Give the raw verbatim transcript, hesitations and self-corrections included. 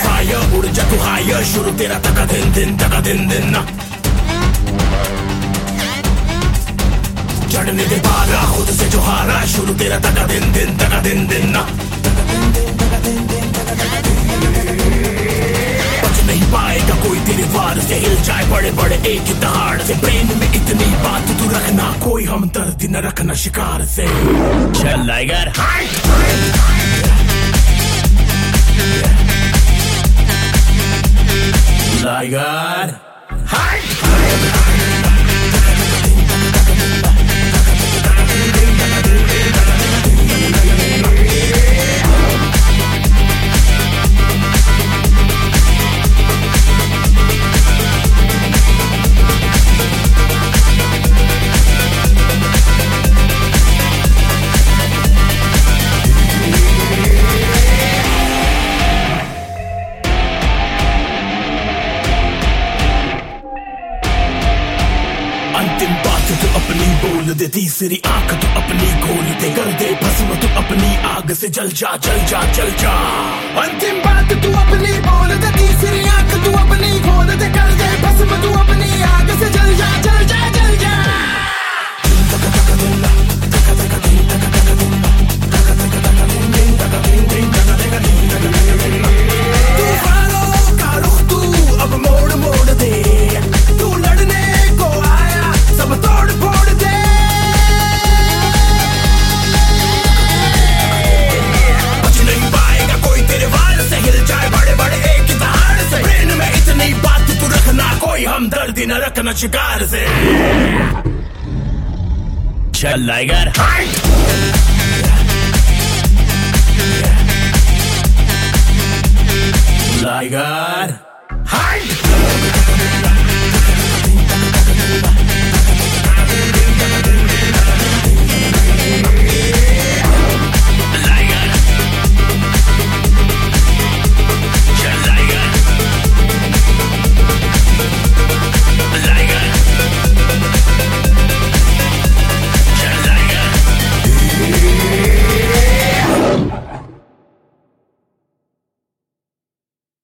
fire उड़ जा तू हायर शुरू तेरा तका दिन दिन तका दिन दिन ना चढ़ने दे पारा खुद से जो हारा शुरू तेरा तका दिन दिन तका दिन दिन ना बच नहीं पाएगा कोई तेरे वार से हिल जाए बड़े बड़े एक दहाड़ से ब्रेन में इतनी बात तू रखना कोई हमदर्दी न रखना शिकार से चल टाइगर टाइगर अंतिम बात तो अपनी बोल दे तीसरी आंख तो अपनी खोल दे कर दे भस्म तो अपनी आग से जल जा जल जा जल जा अंतिम बात तू अपनी बोल दे तीसरी आंख तू अपनी खोल दे कर दे भस्म तू अपनी आग से जल जा जल जा जल जा तूफानों का रुख तू अब मोड़ मोड़ दे तू लड़ने को आया सब तोड़ फोड़ दे बच नहीं पाएगा कोई तेरे वार से हिल जाए बड़े बड़े एक दहाड़ से ब्रेन में इतनी बात तू रखना कोई हमदर्दी न रखना शिकार से चल टाइगर टाइगर